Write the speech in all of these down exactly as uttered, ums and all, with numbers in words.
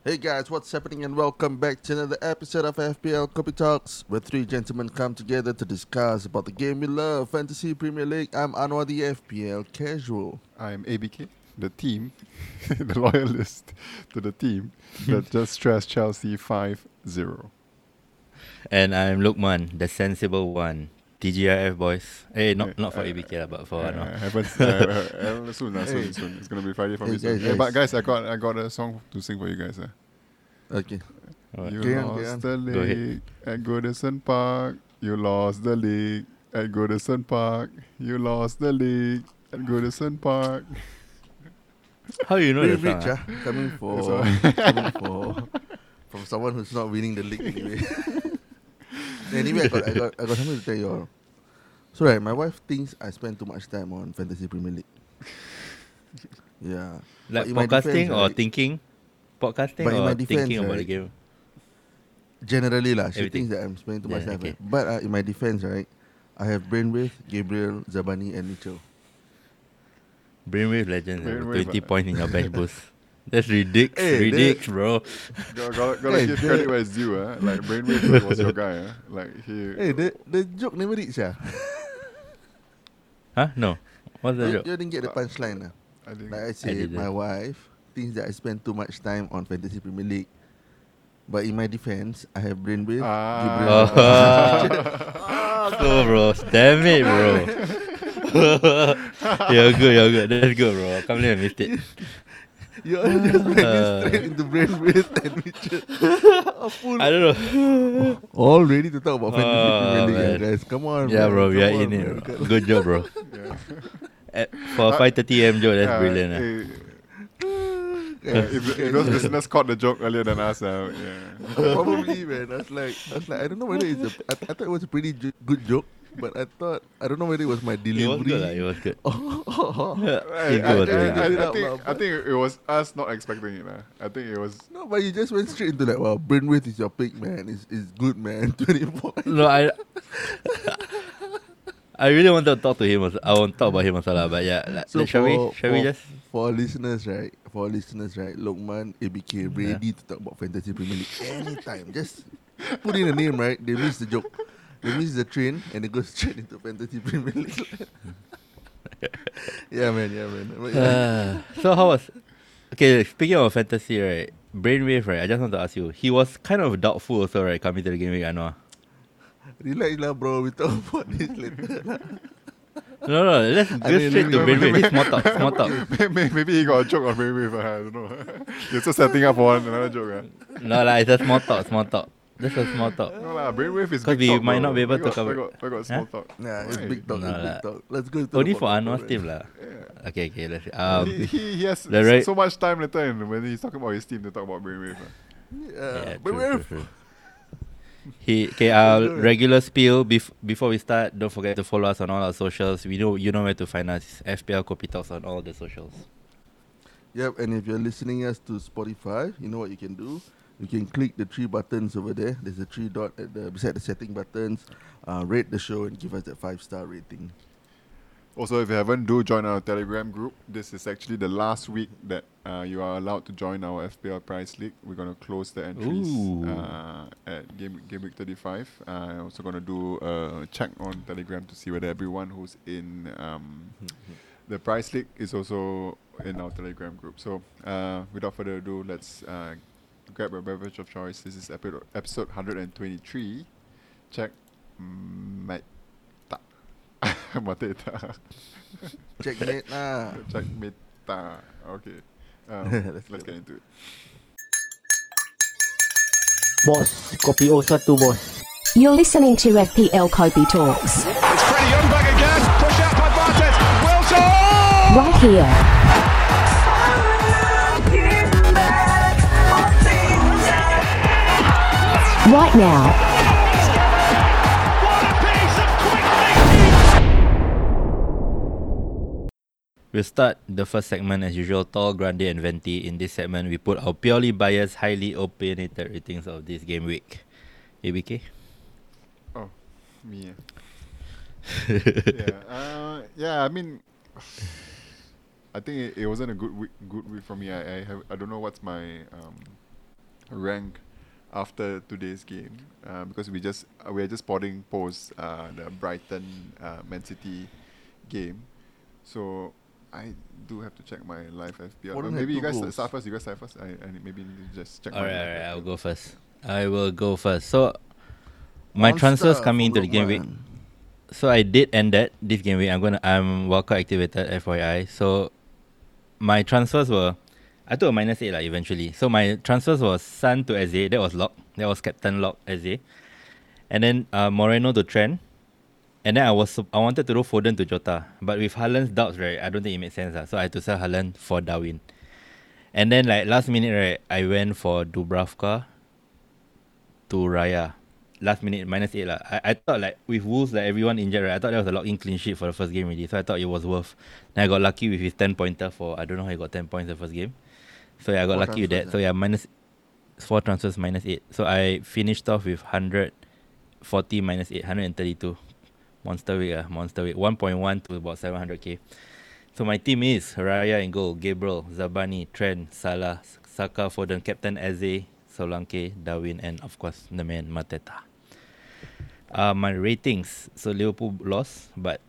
Hey guys, what's happening and welcome back to another episode of F P L Copy Talks, where three gentlemen come together to discuss about the game we love, Fantasy Premier League. I'm Anwar, the F P L casual. I'm A B K, the team, the loyalist to the team that just stressed Chelsea five zero. And I'm Lukman, the sensible one. T G I F boys. Hey, not Hey, not for uh, A B K lah, but for Uh, Anwar. happens uh, uh, soon, uh, soon, Hey. soon. It's gonna be Friday for Hey, me soon. guys, Hey, but guys. guys, I got I got a song to sing for you guys. Uh. Okay. Alright. You Carry on, lost carry on. the Go ahead. league at Goodison Park. You lost the league at Goodison Park. You lost the league at Goodison Park. How you know Very the song? rich, ah? ah. Coming for, That's coming for, from someone who's not winning the league anyway. anyway, I got, I got, I got something to tell you all. So right, my wife thinks I spend too much time on Fantasy Premier League. Yeah. Like But in my podcasting defense, or right- thinking? Podcasting But in or my defense, thinking about the right, game? Generally lah, she Everything. thinks that I'm spending too much Yeah, time. okay. But uh, in my defense, right, I have Brainwave, Gabriel, Zabani, and Mitchell. Brainwave Legends, eh, Brainwave, twenty ah. points in your bench boost. That's ridiculous, Hey, ridiculous, bro. Got, got, gotta Hey, give the- credit where it's due. Uh. Like Brainwave was your guy. Uh. Like he. Hey, the the joke never reach ah. Huh? No. What's the You, joke? you didn't get the punchline ah. I think. Like I said, didn't. my wife thinks that I spend too much time on Fantasy Premier League. But in my defense, I have Brainwave, Ah. Gabriel. Oh, so bro, damn it, bro. You're good, you're good. That's good, bro. I can't believe I missed it. You all just went Uh. straight into Brainwave and Mitchell. A full I don't know. all ready to talk about Fantasy Oh, Premier League, ah, man. guys. Come on, Yeah, man. bro, we Come are on, in it. man. Bro. Good job, bro. Yeah. At, for Uh, five thirty a m joke, that's Yeah, brilliant. ah. eh, Yeah, yeah, if, if those listeners caught the joke earlier than us, uh, yeah. Probably, man. I was like, I was like, I don't know whether it's a. I, I thought it was a pretty jo- good joke, but I thought I don't know whether it was my It was delivery. good, lah. It was good. Oh, I, It I, was I, very I, good. I think I think it was us not expecting it. Uh. I think it was. no, but you just went straight into like, well, Brainwave is your pick, man. It's, it's good, man. Twenty points. No, I. I really wanted to talk to him. Also. I won't talk about him also, lah, but yeah. Like, So shall we? for- Shall we for- just? For our listeners, right? For our listeners, right? Lokman, A B K, ready to talk about Fantasy Premier League anytime. Just put in a name, right? They miss the joke. They miss the train and they go straight into Fantasy Premier League. yeah, man. Yeah, man. But yeah. Uh, so how was? Okay, speaking of fantasy, right? Brainwave, right? I just want to ask you. He was kind of doubtful also, right? Coming to the game week, I know. Relax lah, bro. We talk about this later. lah. No, no. Let's go I mean, straight to maybe- Brainwave. Small talk. Small talk. Maybe, maybe he got a joke on Brainwave. Uh, I don't know. You're just setting up for one, another joke. Uh. No, like it's a small talk. Small talk. Just a small talk. No lah, Brainwave is 'Cause big we talk, might bro. not be able Why to got, cover- Why got, why got small Huh? talk? Nah, it's Why? big talk. No it's lah. big talk. Let's go. To Only the for bottom, Anwar's man. team, lah. Yeah. Okay, okay. Let's see. Um, he, he, he has the right- so much time later and when he's talking about his team to talk about Brainwave. Uh. Yeah, yeah, but true, we're true, true. He okay. Our regular spiel. Bef- before we start, don't forget to follow us on all our socials. We know you know where to find us. F P L Copy Talks on all the socials. Yep, and if you're listening us to Spotify, you know what you can do. You can click the three buttons over there. There's a three dot at the beside the setting buttons. Uh, rate the show and give us that five star rating. Also, if you haven't, do join our Telegram group. This is actually the last week that uh, you are allowed to join our F P L Prize League. We're going to close the entries Ooh. uh, at game, game week thirty-five. Uh, I'm also going to do a check on Telegram to see whether everyone who's in um, the Prize League is also in our Telegram group. So, uh, without further ado, let's uh, grab a beverage of choice. This is epi- episode one hundred twenty-three. Check. Mate. Mateta. Checkmate lah. Check meta. Okay. Um, Let's let's go. get into it. Bos, kopi O satu bos. You're listening to F P L Kobe Talks, It's Freddie Youngberg again. Pushed out by Bartes. Wilson! right here. Right now. What a piece of quick thinking! We'll start the first segment as usual. Tall, Grande, and Venti. In this segment, we put our purely biased, highly opinionated ratings of this game week. A B K? Oh, me. eh. yeah. Uh, yeah. I mean, I think it, it wasn't a good week. Good week for me. I, I have. I don't know what's my um, rank after today's game uh, because we just uh, we are just spotting post uh, the Brighton uh, Man City game. So I do have to check my live F P L. Foden Uh, had maybe you two guys goals. start first. You guys start first. I, I maybe need to just check. Alright, my live alright, F P L. I'll go first. I will go first. So my Monster transfers coming for into the game week. Lukman. So I did end that this game week. I'm gonna I'm wildcard activated, F Y I. So my transfers were I took a minus eight like eventually. So my transfers was Son to Eze. That was lock. That was captain lock Eze. And then uh, Moreno to Trent. And then I was sup- I wanted to do Foden to Jota. But with Haaland's doubts, right, I don't think it made sense. Uh, so I had to sell Haaland for Darwin. And then like last minute, right, I went for Dubravka to Raya. Last minute minus eight lah. I, I thought like with Wolves like everyone injured, right? I thought that was a lock-in clean sheet for the first game already. So I thought it was worth. Then I got lucky with his ten pointer for I don't know how he got ten points the first game. So yeah, I got Four lucky with that. transfers, So yeah, minus four transfers minus eight. So I finished off with hundred forty minus eight, hundred and thirty-two. Monster week ah, monster week. One point one to about seven hundred K. So my team is Raya in goal, Gabriel, Zabani, Trent, Salah, Saka, Foden, Captain Eze, Solanke, Darwin, and of course the man Mateta. Uh, my ratings. So Liverpool lost, but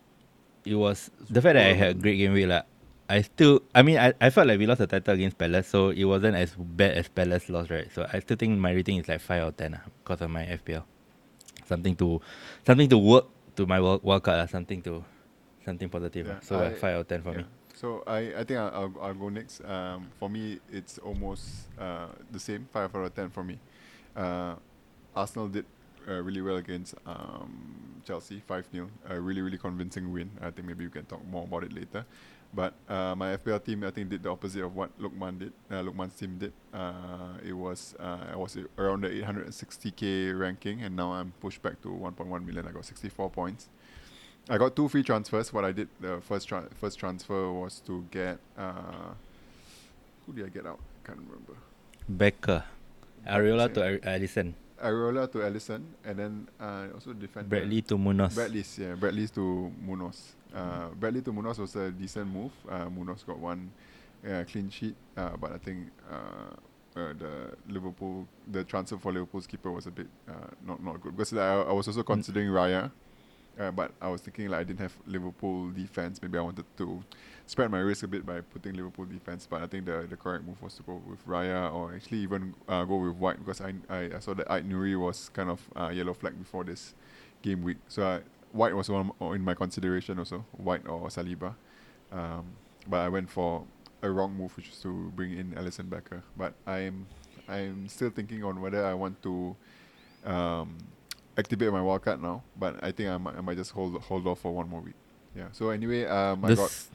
it was the fact that I had a great game week. Like, I still, I mean, I, I felt like we lost the title against Palace, so it wasn't as bad as Palace lost, right? So I still think my rating is like five out of ten uh, because of my F P L. Something to, something to work to my wild, wild card, uh, something to, something positive. Yeah, uh. So uh, I- five out of ten for Yeah. me. So I, I think I'll, I'll, I'll go next. Um, for me, it's almost uh, the same, five out of ten for me. Uh, Arsenal did uh, really well against um, Chelsea, five nil. A really, really convincing win. I think maybe we can talk more about it later. But uh, my F P L team, I think, did the opposite of what Lukman did. Uh, Lukman's team did. Uh, it was uh, I was around the eight hundred sixty K ranking, and now I'm pushed back to one point one million. I got sixty-four points. I got two free transfers. What I did, the first tra- first transfer was to get uh, who did I get out? I can't remember. Becker, Areola to Ar- Alisson, Areola to Alisson, and then uh, also defender Bradley to Munoz. Bradley's, yeah, Bradley's to Munoz. Uh, Bradley to Munoz was a decent move. Uh, Munoz got one uh, clean sheet, uh, but I think uh, uh, the Liverpool, the transfer for Liverpool's keeper was a bit uh, not not good because I, I was also considering Raya. Uh, but I was thinking like I didn't have Liverpool defense. Maybe I wanted to spread my risk a bit by putting Liverpool defense. But I think the, the correct move was to go with Raya or actually even uh, go with White because I, I, I saw that Ait Nuri was kind of uh, yellow flag before this game week. So I, White was one in my consideration also, White or Saliba. Um, but I went for a wrong move, which is to bring in Alisson Becker. But I'm I'm still thinking on whether I want to um, activate my wildcard now, but I think I might, I might just hold hold off for one more week. Yeah. So anyway, um, I This- got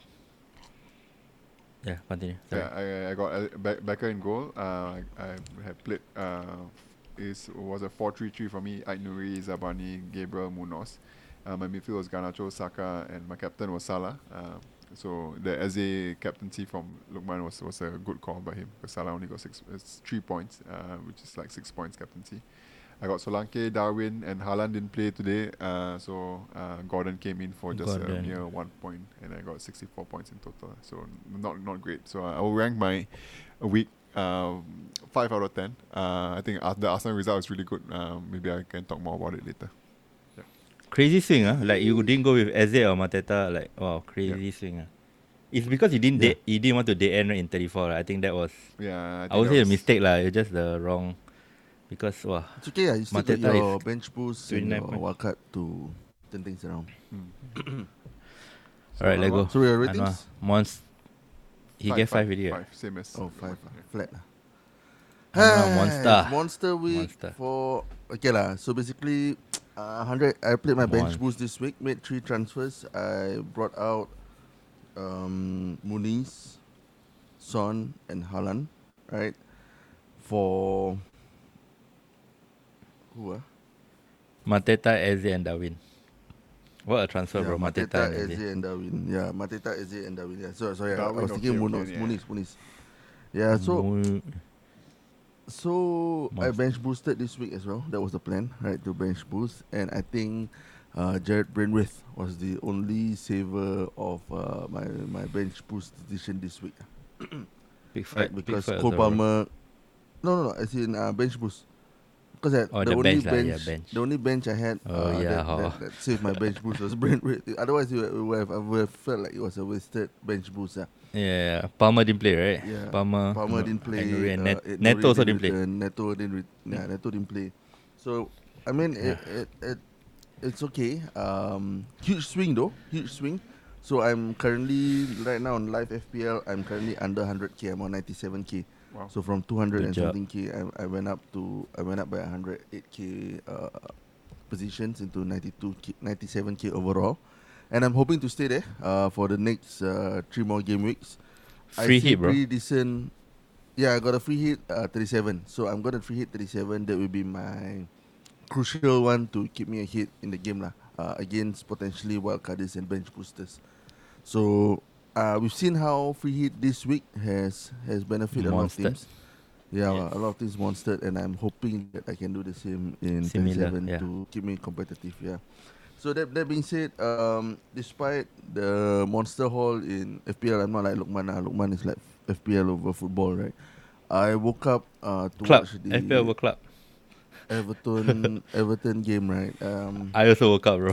Yeah, continue. Sorry. yeah, I, I got uh, Be- Becker in goal. Uh, I, I had played. Uh, is was a four three three for me. Ait Nuri, Zabani, Gabriel, Munoz. Uh, my midfield was Garnacho, Saka, and my captain was Salah. Uh, so the Eze captaincy from Lukman was, was a good call by him because Salah only got six, it's three points, uh, which is like six points captaincy. I got Solanke, Darwin, and Haaland didn't play today, uh, so uh, Gordon came in for just a Gordon. mere one point, and I got sixty-four points in total. So n- not not great. So I will rank my week um, five out of ten. Uh, I think uh, the Arsenal result is really good. Um, maybe I can talk more about it later. Crazy swing, ah. Like you didn't go with Eze or Mateta. Like wow, crazy swing, ah. It's because you didn't Yeah. de- you didn't want to day end right in thirty-four. Right? I think that was Yeah, I, think I would that say a was- mistake lah. It's just the wrong because wow. It's okay, yeah. You still got Mateta your is bench boost and twenty-nine your point. wildcard to turn things around. Mm. Alright, let go. So your Anwar, ratings? Mons, he get five already. Right? Five, same as. Oh, five. Yeah. ah, Flat. ah. Anwar, Hey, monster. Monster week Monster. for okay lah. So basically, uh, hundred. I played my bench Mon- boost this week. Made three transfers. I brought out um, Muniz, Son, and Haaland. Right for who ah? Mateta, Eze, and Darwin. What a transfer, bro. Mateta, and Eze, Eze. and Darwin. Yeah, Mateta, Eze, and Darwin. Yeah, sorry, sorry. I- I Darwin, was thinking okay, okay, Munoz, yeah. Muniz, Muniz. Yeah, so Mu- So I Monster. bench boosted this week as well. That was the plan, right? To bench boost, and I think uh, Jared Brainwith was the only saver of uh, my my bench boost decision this week, big right? fight. big Because fight Cole also, bro. Palmer No, no, no. As in uh, bench boost. Because Oh, the, the only bench lah, bench, yeah, bench. the only bench I had Oh, uh, yeah, that, hor. that, that saved my bench boost was Brentford. Otherwise, it would have, I would have felt like it was a wasted bench boost. Uh. Yeah, Palmer didn't play, right? Yeah. Palmer. Palmer no, didn't play. Henry and Net- uh, Ed Neto Nori also didn't didn't play. return, Neto didn't. Re- yeah, Neto didn't play. So I mean, it, it, it it's okay. Um, huge swing though, huge swing. So I'm currently right now on live F P L. I'm currently under one hundred k. I'm on ninety-seven k. Wow. So from two hundred Good and job. something k, I, I went up to I went up by one hundred eight k uh, positions into ninety-two k, ninety-seven k overall, and I'm hoping to stay there uh, for the next uh, three more game weeks. Free I see hit, bro. pretty decent. Yeah, I got a free hit uh, thirty-seven. So I'm gonna free hit thirty-seven. That will be my crucial one to keep me a hit in the game lah. Uh, against potentially wildcarders and bench boosters. So uh, we've seen how free hit this week has has benefited a lot of Monstered. teams. Yeah, Yes. a lot of teams monstered, and I'm hoping that I can do the same in Similar, thirty-seven yeah. to keep me competitive. Yeah. So that that being said, um, despite the monster haul in F P L, I'm not like Lukman. Uh. Lukman is like F P L over football, right? I woke up uh, to Club. watch the F P L World Club. Everton Everton game, right? Um, I also woke up, bro.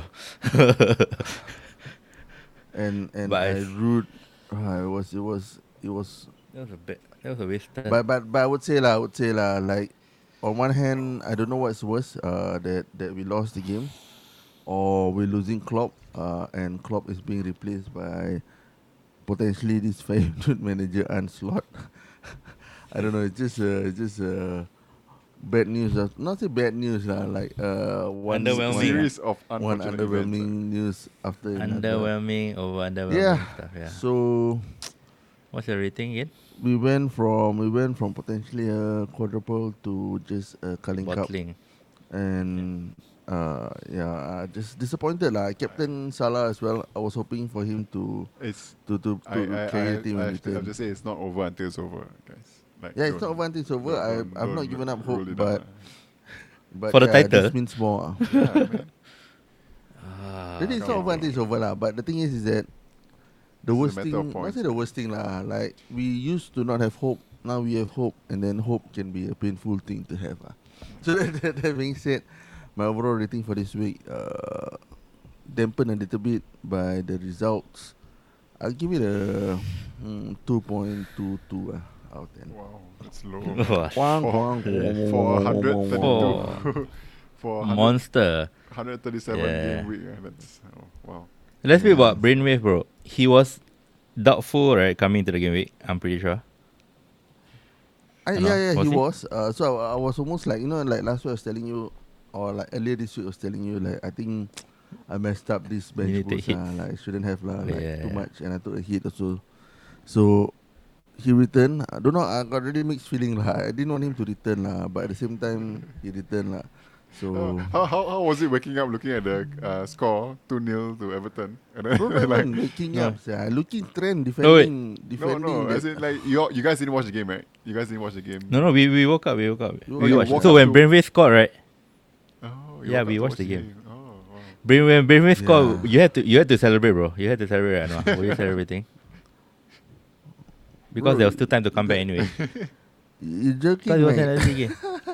and and But I I s- root. Uh, it was it was it was. That was a bit. That was a waste. time. But but but I would say lah, I would say lah, like on one hand, I don't know what's worse. Uh, that that we lost the game, or we're losing Klopp. Uh, and Klopp is being replaced by potentially this favorite manager Anslot. I don't know. It's just uh, it's just uh, bad news. Uh, not say bad news lah. Like uh, one Underwhelming. one- Series of one unfortunate underwhelming events. news after another. Underwhelming over underwhelming Yeah. stuff. Yeah. So What's your rating again? we went from we went from potentially a quadruple to just a Carling Cup, Bottling. and uh, yeah, uh, just disappointed lah. Captain Salah as well. I was hoping for him to It's to to, to I I, carry I, the team I, in have to, I have return. to say it's not over until it's over, guys. Like Yeah, it's don't- not over until it's over. don't- I don't- I've not don't given up rule hope, it out but lah. but For the yeah, title? this means more. ah. Yeah, man. Ah, Really, it's not come over on. until it's over lah. But the thing is, is that the It's a worst matter thing. of Not points, say the man. worst thing lah. Like we used to not have hope. Now we have hope, and then hope can be a painful thing to have. Ah. So that, that, that being said, my overall rating for this week uh, dampened a little bit by the results. I'll give it a mm, two point two two uh, out of ten. Wow, that's low. Wah, Quang, For- quang, quang, For one hundred quang, thirty-two, Oh. for one hundred, monster. one hundred thirty-seven Yeah. game week. Uh, that's oh, wow. Let's speak about Brainwave, bro. He was doubtful, right, coming to the game week. I'm pretty sure. I, Or not? yeah, yeah, Was he he? was. Uh, so I, I was almost like, you know, like last week I was telling you, or like earlier this week I was telling you, like I think I messed up this bench need to boost. hit. Uh, like I shouldn't have lah, like Yeah. too much, and I took a hit also. So he returned. I don't know. I got really mixed feeling lah. I didn't want him to return lah, but at the same time he returned lah. So. Uh, how, how how was it waking up looking at the uh, score two nil to Everton? And then Bro, not like, even waking No. up, sia. Looking trend, No, wait. defending, no, defending. no, that- as in like you all- you guys didn't watch the game, right? You guys didn't watch the game. No, no, we, we woke up. We woke up. You We woke watched. up So when to- Brainwave scored, right? Oh, you Yeah, woke up we to watched watch the game. Oh, wow. Brain, when Brainwave Yeah. scored, you had to you had to celebrate, bro. You had to celebrate, right? No? Were you celebrating? Because Bro, there was still time to come back anyway. You joking, Because it was man. an L C game.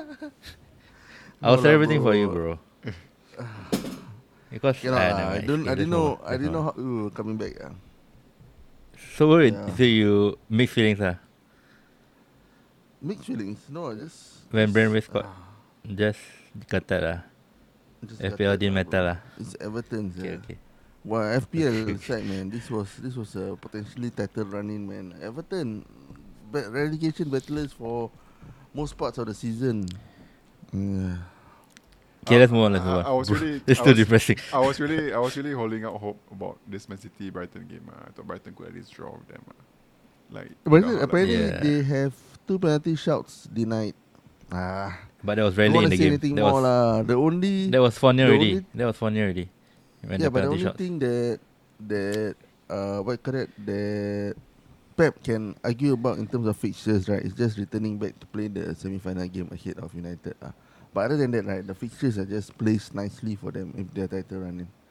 I No was lah, celebrating for bro. you, bro. Because Cannot ah, lah. never I mind. don't. Okay, I didn't let's know. move on. I Let's didn't know move on. how you were coming back. Ah. So wait, Yeah. so you mixed feelings, ah? Mixed feelings. No, just When just, Brainwave scored, ah, just kata lah. just F got P L that didn't lah, matter bro. lah. It's Everton. Okay, sia. okay. Well, F P L side, man. This was this was a potentially title running, man. Everton, ba- relegation battlers for most parts of the season. Yeah. Okay, let's move on. Let's I- move on. I was really- it's I too was- depressing. I was really, I was really holding out hope about this Man City Brighton game. Uh. I thought Brighton could at least draw with them. Uh. Like, But you know, like- apparently Yeah. they have two penalty shouts denied. Ah, But that was I very don't late in want the to say game. anything That more was, lah. The only that was four nil the already. only- That was four nil already. When yeah, the but the penalty only shots. thing that that uh what you call it that Pep can argue about in terms of fixtures, right, is just returning back to play the semi-final game ahead of United. Uh. But other than that, right, the fixtures are just placed nicely for them if they're title running.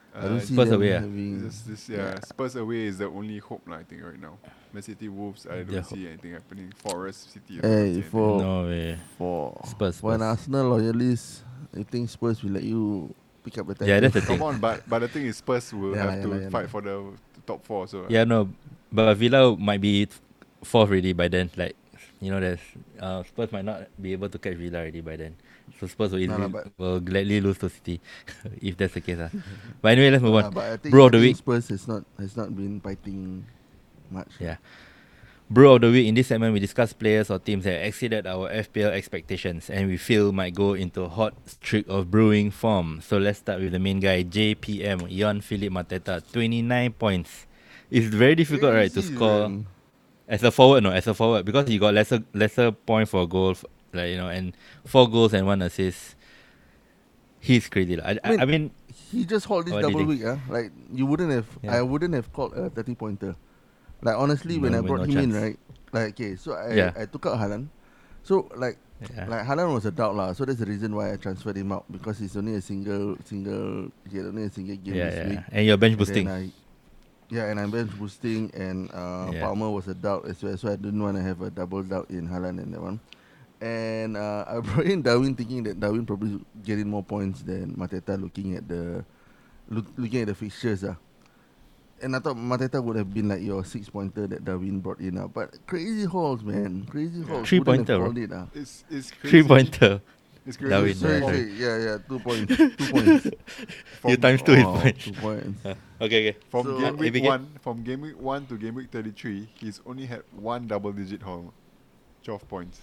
I don't Uh, see Spurs them away, ah. having. This, this, yeah, Yeah. Spurs away is the only hope, lah, I think, right now. Man City, Wolves, I don't Yeah. see anything happening. Forest, City, I don't Hey, see anything. for No way. for Spurs, for an Spurs. Arsenal loyalist, I think Spurs will let you pick up the title. Yeah, that's the Come thing. on, but but the thing is, Spurs will Yeah, have yeah, to yeah, fight yeah. for the top four. So Yeah, no, but Villa might be fourth already by then. Like, you know, there's uh, Spurs might not be able to catch Villa already by then. So Spurs will, No, no, easily, but- will gladly lose to City if that's the case. Uh. But anyway, let's move Uh, on. but I think, Bro I of the think week. Spurs has not has not been fighting much. Yeah. Bro of the week, in this segment, we discuss players or teams that exceeded our F P L expectations and we feel might go into a hot streak of brewing form. So let's start with the main guy, J P M, Jan-Philippe Mateta, twenty-nine points. It's very difficult, right, to Crazy, score man. as a forward, no, as a forward, because you got lesser lesser point for a goal, f- like, you know, and four goals and one assist. He's crazy. lah. I, I, mean, I mean, He just hold this What do you double think? week, ah. Like you wouldn't have, Yeah. I wouldn't have called a thirty pointer. Like honestly, when No, I with brought no him in, chance. right? Like okay, so I Yeah. I took out Haaland. So like yeah. like Haaland was a doubt lah. So that's the reason why I transferred him out because he's only a single single he had only a single game yeah, this yeah. week. And you're bench And then boosting. I, yeah, and I'm bench boosting, and uh, Yeah. Palmer was a doubt as well, so I didn't want to have a double doubt in Haaland and that one. And uh, I brought in Darwin thinking that Darwin probably getting more points than Mateta looking at the look, looking at the fixtures. Uh. And I thought Mateta would have been like your six pointer that Darwin brought in. Uh. But crazy hauls, man. Crazy hauls. Three Wouldn't have pointer, bro. called it, uh. it's it's crazy. Three pointer. It's crazy. Darwin, Sorry, yeah. sorry. Yeah, yeah, two points. Two points. You From- times two his Oh, points. two points. Okay, okay. From So- game week A B K? one, from game week one to game week thirty-three, he's only had one double-digit haul, twelve points.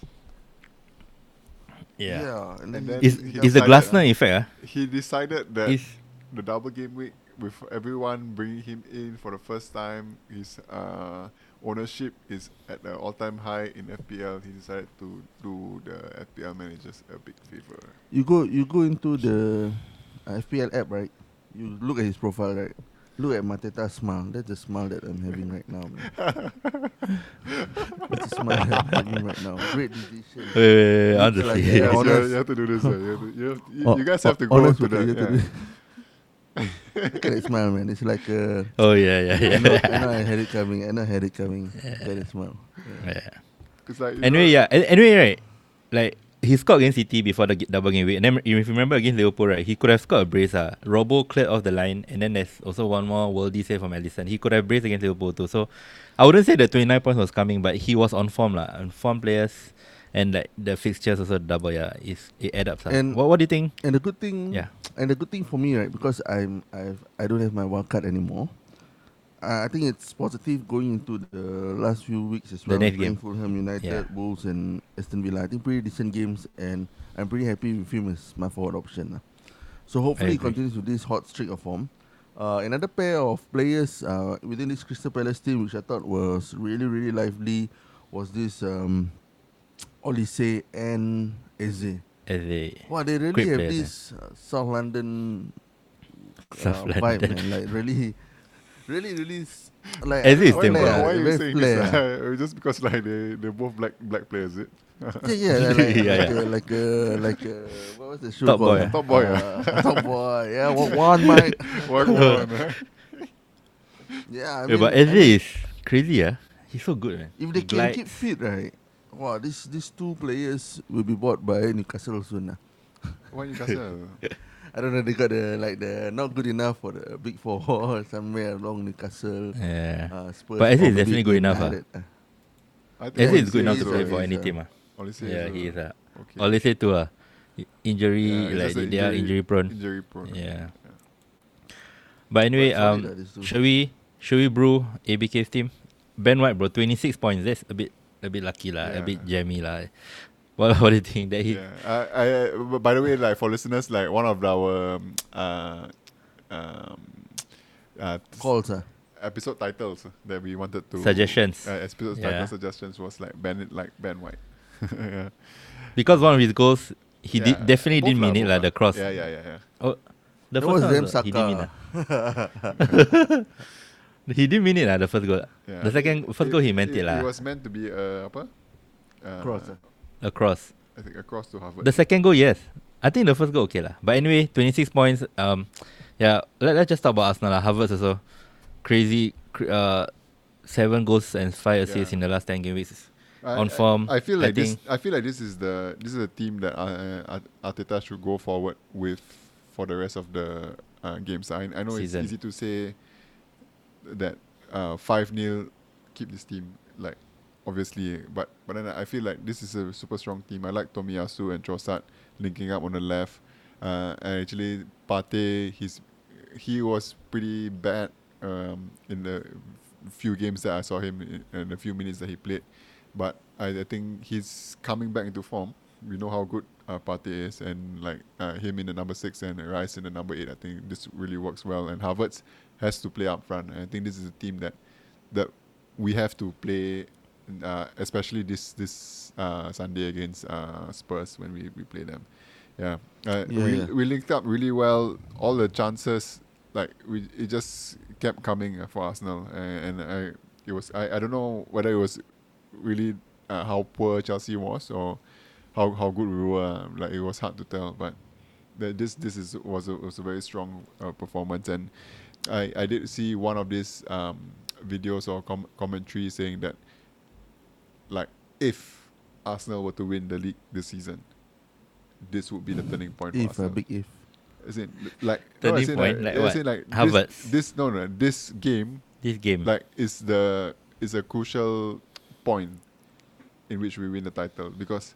Yeah. and And then then Is he is the decided, Glasner uh, effect? Ah, He decided that is the double game week with everyone bringing him in for the first time, his uh, ownership is at the all-time high in F P L. He decided to do the F P L managers a big favor. You go you go into the uh, F P L app, right? You look at his profile, right? Look at Mateta's smile. That's the smile that I'm having right now, man. That's the smile that I'm having right now. Great decision. wait, wait, wait, wait, I want to Looks like see. a- Yes, you, honest- you have to do this. uh, you, have to, you, have, you, Oh, you guys oh, have to go honest to with the. you, you have to yeah. do- Look at that smile, man. It's like uh, Oh yeah, yeah, I, know, yeah. I know I had it coming. I know I had it coming. That is smile. Yeah. yeah. It's like, you Anyway, know, yeah. an- Anyway, right? Like he scored against City before the g- double game week, and then if you remember against Liverpool, right? He could have scored a brace. Ah, Robo cleared off the line, and then there's also one more worldie save from Alisson. He could have braced against Liverpool too. So I wouldn't say the twenty-nine points was coming, but he was on form lah. On form players, and like the fixtures also double. Yeah, is it add up. And- What What do you think? And the good thing, Yeah. and the good thing for me, right, because I'm I've I don't have my wild card anymore. Uh, I think it's positive going into the last few weeks as The well. next playing game. Fulham United, Yeah. Wolves, and Aston Villa. I think pretty decent games, and I'm pretty happy with him as my forward option. lah. So hopefully he agree. continues with this hot streak of form. Uh, another pair of players uh, within this Crystal Palace team, which I thought was really really lively, was this um, Olise and Eze. As a Wow, they really Great have players, this uh, South London uh, South vibe, London. man. Like really, really, really. s- Like As I is don't why, know, same why, player. why are you very saying flair. this? Uh, just because like they they're both black black players, is it? Yeah, yeah, like, like, Yeah, like, yeah. A, like a, like a, what was the show Top called? Boy, ah? Top Boy, uh, Top Boy. Yeah, one, one mic. One one. uh. Yeah, I yeah, mean, but I Eze mean, is crazy. Ah, he's so good, man. if they He can glides. keep fit, right? Wow, these these two players will be bought by Newcastle soon. ah. Why Newcastle? I don't know. They got the like the not good enough for the big four or somewhere along Newcastle. Yeah. Uh, Spurs But Eze is probably definitely good being enough, ah. added, ah. I Eze Olise is good enough to is play a- for is any a- team. Ah. Olise Yeah, is he a- is. Ah. Okay. Olise too. Ah. I- Injury, Yeah, it's like just a they are injury prone. Injury prone. Yeah. But anyway, Quite solid um, lah, these two. should we should we brew A B K's team? Ben White, bro, twenty six points. That's a bit a bit lucky lah, a Yeah. bit jammy lah. What what do you think that he? Yeah. I, I, but by the way, like for listeners, like one of our um, uh, um, uh, Calls, ah. episode titles that we wanted to Suggestions. Uh, episode Yeah. title suggestions was like ban it like Ben White. Yeah. Because one of his goals, he Yeah. did definitely Both didn't lah, mean it both lah. The cross. Yeah, yeah, yeah, yeah. Oh, the That first was one damn also, he didn't mean Saka. lah. He didn't mean it lah. The first goal. Yeah. The second first goal he meant it, It lah. was meant to be a apa? Uh, Cross, ah. A cross. I think across to Harvard. The second goal, yes. I think the first goal okay lah. But anyway, twenty six points. Um, Yeah, let, let's just talk about Arsenal. lah. Havertz also. Crazy, cr- uh, seven goals and five assists Yeah. in the last ten game weeks. I, On form, I, I feel I like this. think- I feel like this is the this is a team that uh, Art- Arteta should go forward with for the rest of the uh, games. I I know Season. it's easy to say that uh, five nil keep this team, like obviously, but but then I feel like this is a super strong team. I like Tomiyasu and Trossard linking up on the left. Uh, and actually, Partey, he's he was pretty bad um, in the few games that I saw him in, in the few minutes that he played. But I, I think he's coming back into form. We know how good uh, Partey is, and like uh, him in the number six and Rice in the number eight. I think this really works well. And Havertz has to play up front. And I think this is a team that that we have to play, uh, especially this this uh, Sunday against uh, Spurs when we, we play them. Yeah, uh, Yeah, we yeah. we linked up really well. All the chances, like we, it just kept coming uh, for Arsenal, and, and I it was I, I don't know whether it was really uh, how poor Chelsea was or how how good we were. Like it was hard to tell, but the, this this is was a, was a very strong uh, performance, and I, I did see one of these um, videos or com- commentary saying that like if Arsenal were to win the league this season, this would be the turning point for If a Arsenal. big if. As in, like Turning as in point, like as what? in like Havertz. this, this no no this game This game. like is the is a crucial point in which we win the title, because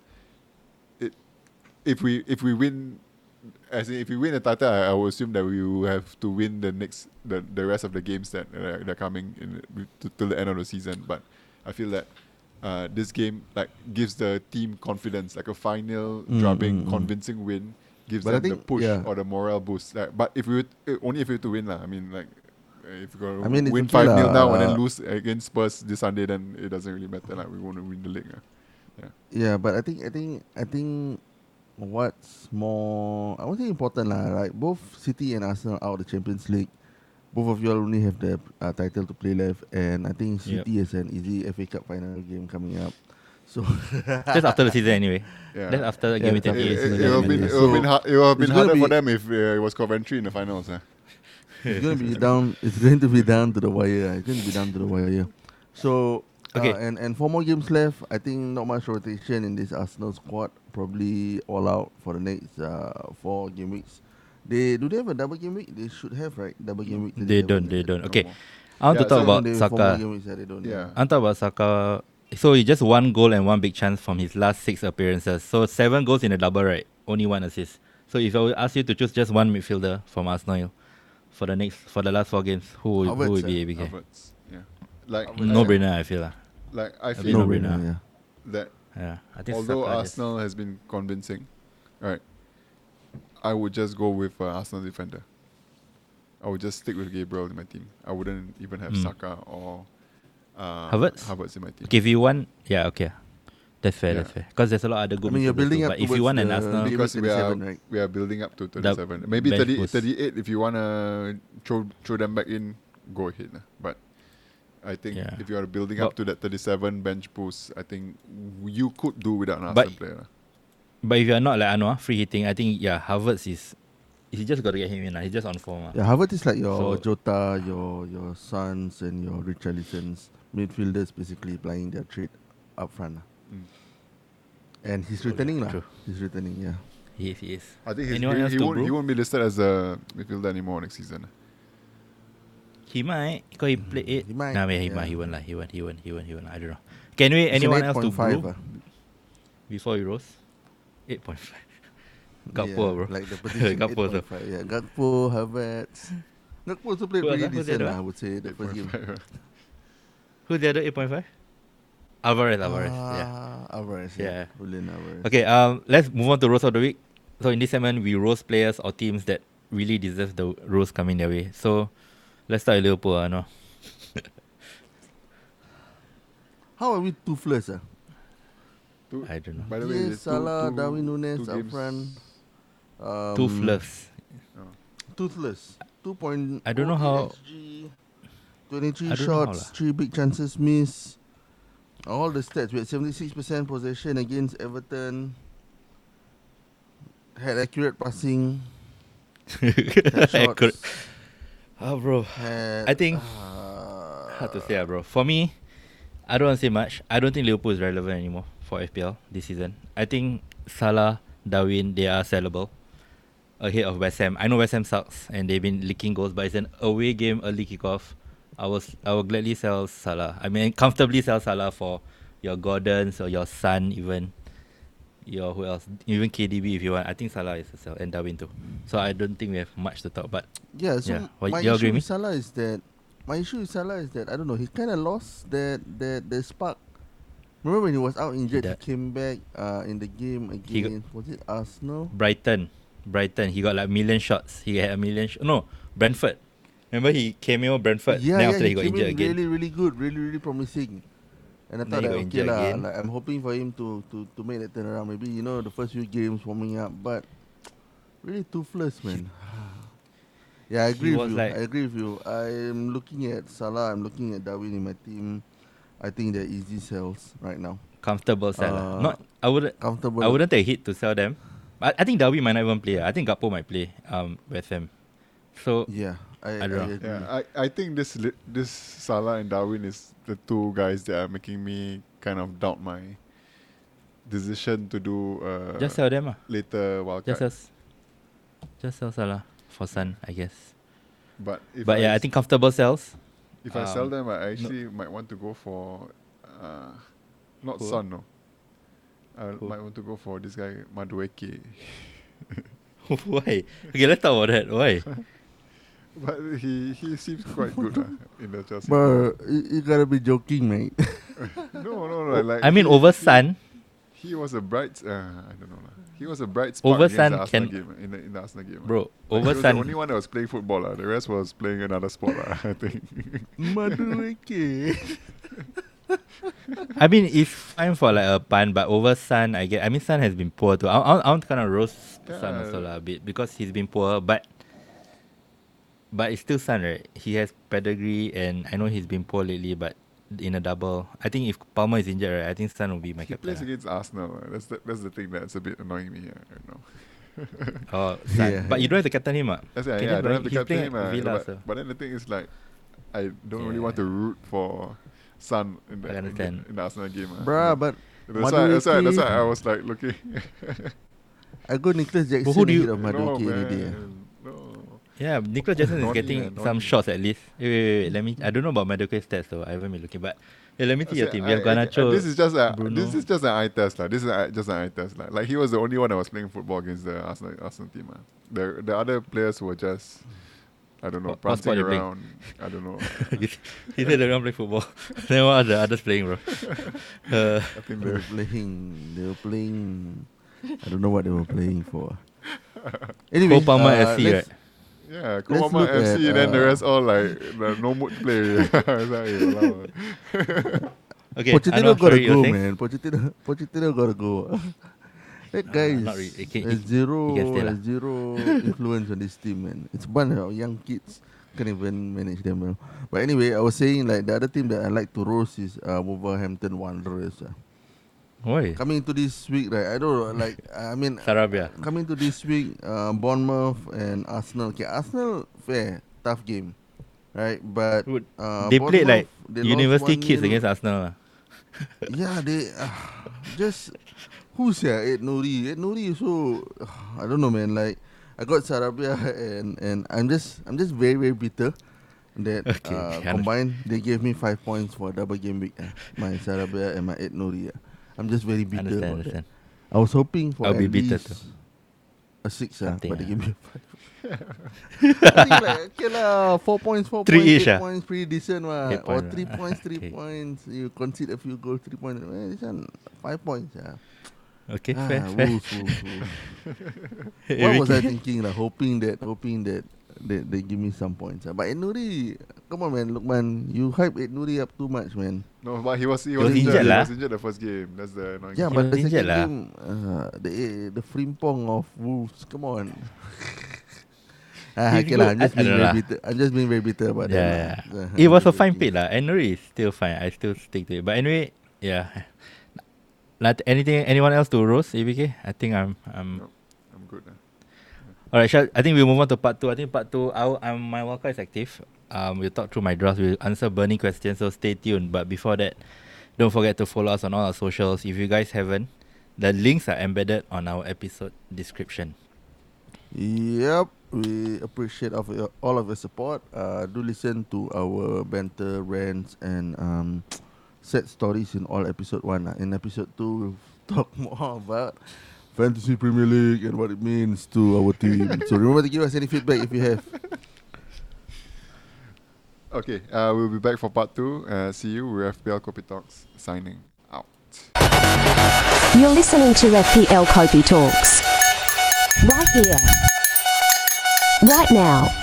it if we if we win as in if we win the title, I, I would assume that we will have to win the next the, the rest of the games that uh, that are coming in to, till the end of the season. But I feel that uh, this game like gives the team confidence, like a final Mm, drubbing, mm, mm. convincing win gives But I them the think- push yeah. or the morale boost. Like, but if we would, uh, only if we were to win lah. I mean like. uh, If we I mean, it's win okay five nil lah, now and then uh, lose against Spurs this Sunday, then it doesn't really matter. Like we want to win the league. ah. Yeah, but I think I think I think what's more I won't say important lah. Like both City and Arsenal out of the Champions League. Both of you all only have the uh, title to play left, and I think Yep. City has an easy F A Cup final game coming up. So That's after the season anyway. Yeah. That's after the Yeah, game it's with after It, the twenty-eight. it, so it would have doesn't been, matter. it would have been, So, hard, it would have been it's gonna harder for be- them if uh, it was Coventry in the finals. ah. it's going to be down. It's going to be down to the wire. It's going to be down to the wire. So Okay. uh, and and four more games left. I think not much rotation in this Arsenal squad. Probably all out for the next uh, four game weeks. They do they have a double game week? They should have, right? Double game week. They don't. They don't. No Okay. more. I want to Yeah, talk so about They have four more Saka. game weeks, yeah, they don't. Yeah. I want to talk about Saka. So he just one goal and one big chance from his last six appearances. So seven goals in a double, right? Only one assist. So if I would ask you to choose just one midfielder from Arsenal for the next for the last four games, who would, who Havertz, would be eh? A B K? Havertz, yeah. Like, No like, brainer, I feel lah. like I bit feel no No brainer. brainer. Yeah. that Yeah, I think although Saka just- Arsenal has been convincing, right, I would just go with uh, Arsenal defender. I would just stick with Gabriel in my team. I wouldn't even have Mm. Saka or uh, Havertz? Havertz in my team. Okay, if you want, yeah, okay, that's fair, that's Yeah. fair. Because there's a lot of other good. I mean, you're midfielders building too, up But if you towards want an the Arsenal, big- Because we are thirty-seven, right? we are building up to thirty-seven. Maybe bench thirty, boost. thirty-eight if you wanna throw throw them back in, go ahead. lah. But I think Yeah. if you are building But- up to that thirty-seven bench boost, I think w- you could do without an But- Arsenal player. lah. but if you're not like Anwar free hitting, I think yeah, Havertz is. He just got to get him in. lah. He's just on form. lah. Yeah, Havertz is like your So- Jota, your your Sons and your Richarlisons midfielders basically playing their trade up front. lah. Mm. And he's True, returning lah. true. He's returning, yeah. He is. He is. I think he's, Anyone he, else he to won't he brew? won't be listed as a midfielder anymore next season. He might. Because he played eight. He might, Nah, he yeah. might. He won't. Lah. He won't. He won't. He won't. He won't. I don't know. Can we? Anyone else to eight point five, brew ah. before he rose? Eight point five. Gakpo, Yeah, bro. Like the position Gakpo also. eight point five. Yeah, Gakpo, Havertz. Gakpo also played Who else, pretty ah? Who's the decent, other lah, one? I would say, the first game. Who's the other eight point five? Alvarez. Alvarez. Ah, Yeah. Alvarez, Yeah. yeah. Julian Alvarez. Okay. Um. Let's move on to roast of the week. So in this segment, we roast players or teams that really deserve the roast coming their way. So let's start with Liverpool. Uh, no. How are we toothless? Ah? Two- I don't know. By the way, Yes, there's two- Salah, two- Darwin two Nunes up games. front. Um, Toothless. Toothless. two point I don't know how- X G, twenty-three I don't know how shots, lah. three big chances missed. All the stats. We had seventy-six percent possession against Everton. Had accurate passing. I shots. could. Oh, bro. Had, I think- uh, Hard to say, ah, bro. For me, I don't want to say much. I don't think Liverpool is relevant anymore for F P L this season. I think Salah, Darwin, they are sellable ahead of West Ham. I know West Ham sucks and they've been leaking goals, but it's an away game, early kickoff. I was I will gladly sell Salah. I mean, comfortably sell Salah for your Gordons or your Son, even your who else, even K D B if you want. I think Salah is a sell and Darwin too. So I don't think we have much to talk. But Yeah, so Yeah. What- my you agree issue with with Salah is that my issue with Salah is that I don't know, he kind of lost that that that spark. Remember when he was out injured, That- he came back uh, in the game He got- again. Was it Arsenal? Brighton, Brighton, he got like a million shots. He had a million. Sh- no, Brentford. Remember he cameo Brentford. yeah, then yeah, after he he got came injured in again. really, really good, really, really promising. And I Then thought he that got okay injured lah, again. like I'm hoping for him to, to, to make that turnaround. Maybe you know the first few games warming up, but really toothless, man. Yeah, I He agree with was you. like- I agree with you. I'm looking at Salah. I'm looking at Darwin in my team. I think they're easy sells right now. Comfortable seller. Uh, Not I wouldn't Comfortable. I wouldn't take a hit to sell them. I, I think Darwin might not even play. I think Gakpo might play um West Ham. So Yeah, I, I don't know. agree. Yeah, I, I think this li- this Salah and Darwin is the two guys that are making me kind of doubt my decision to do uh, just sell them ah. later wildcard. Just sell, s- just sell Salah for Son, I guess. But if But yeah, I s- think comfortable sells. if I sell um, them, I actually might want to go for uh, not Who? Son, no. I Who? might want to go for this guy Madueke. Why? Okay, let's talk about that. Why? But he he seems quite good uh, in the Chelsea. Bro, you, you gotta be joking, mate. no, no, no. Like I mean, he- over he- Son, He was a bright. Uh, I don't know. lah. He was a bright spark Over against Son the Arsenal can- game uh, in the in the Arsenal game. uh. bro. Like, Over he was Son. the only one that was playing football. Uh. The rest was playing another sport. Uh, I think. Madueke. I mean, it's fine for like a pun, but over Son, I get. I mean, Son has been poor too. I, I, I want to kind of roast Son Yeah. also lah a bit because he's been poor, but but it's still Son, right? He has pedigree, and I know he's been poor lately, but in a double, I think if Palmer is injured, right, I think Son will be my He captain. plays against Arsenal. Uh. That's the that's the thing that's a bit annoying me. Uh, right now. Oh, Son. Yeah. But you don't have to captain him, ah. That's it. Can Yeah, I you don't have to he's captain playing him. at Uh, Villa, but, so. but then the thing is like, I don't really want Yeah. to root for Son in the, I in the, understand. in the Arsenal game. Uh. Bruh, but That's why, that's why that's why Madueke- I was like looking. I got Nicholas Jackson But who do you- ahead of no, Madueke any day. man. No. Yeah, Nicolas Jackson is Naughty, getting man, some naughty. shots at least. Wait, wait, wait, wait. Let me. I don't know about Madueke stats though. I haven't been looking, but yeah, let me see your So team. We have I- I- Garnacho. This is just a Bruno. this is just an eye test, like. This is a, just an eye test, like. Like he was the only one that was playing football against the Arsenal Arsenal team. Uh. The the other players were just, I don't know, What- what sport prancing they playing? around. I don't know. He said they don't play football. Then what are the others playing, bro? Uh, I think They were they're playing. They were playing. I don't know what they were playing for. Anyway, Cole Palmer uh, F C, let's- right? yeah, Let's Komama look F C, at, then the uh, rest all like the no mood play. It's like, eh, walao. Okay, Pochettino Anwar, gotta sorry, you were go, saying? man. Pochettino, Pochettino gotta go. That guy Uh, is not really. He can- has he- zero, he can stay lah. has zero influence on this team, man. It's a bunch of young kids. Can't even manage them well. But anyway, I was saying like the other team that I like to roast is uh, Wolverhampton Wanderers. Uh. Why? Coming to this week, right? I don't know, like I mean, Sarabia. coming to this week, uh, Bournemouth and Arsenal. Okay, Arsenal fair, tough game, right? But Would- uh, They played like Bournemouth, they lost university one kids nil. against Arsenal. lah. Yeah, they uh, just who's here? Ed Nuri. Ed Nuri is so uh, I don't know, man. Like I got Sarabia and and I'm just I'm just very very bitter that Okay, uh, I combined they gave me five points for a double game week. Uh, my Sarabia and my Ed Nuri. Uh. I'm just very bitter Understand, about understand. that. I was hoping for I'll at be bitter least too. a six, uh, Something, but they ah. gave me a five. I think like okay lah, four points, four Three-ish, points, eight ah? points, pretty decent one. Eight Or point, three ah. points, three Okay. points. You concede a few goals, three points. Well, this one five points, yeah. Okay, Ah, fair, fair. Wolves, Wolves, Wolves. What was I thinking? Like hoping that, hoping that they, they give me some points. Uh. But Ed Nuri, come on, man, Lukman, you hype Ed Nuri up too much, man. No, but he was he was was, injured injured. He lah. was injured the first game. That's the annoying Yeah, He but was the injured second lah. game, uh, the the Frimpong of Wolves, come on. Ah, He's okay lah, good. I'm just I being don't very know lah. bitter. I'm just being very bitter about Yeah, that. yeah. lah. Uh, It was a fine joking. pick lah. Henry is still fine. I still stick to it. But anyway, yeah. Like anything, anyone else to roast A B K? I think I'm, I'm. No, I'm good. Uh. Alright, shall, I think we'll move on to part two. I think part two, our, um, my wildcard is active. Um, we'll talk through my drafts. We'll answer burning questions, so stay tuned. But before that, don't forget to follow us on all our socials. If you guys haven't, the links are embedded on our episode description. Yep, we appreciate of your, all of your support. Uh, do listen to our banter, rants, and um, sad stories in all episode one. Uh. In episode two, we'll talk more about Fantasy Premier League and what it means to our team. So remember to give us any feedback if you have. Okay, uh, we'll be back for part two. Uh, see you. We're F P L Kopi Talks signing out. You're listening to F P L Kopi Talks. Right here. Right now.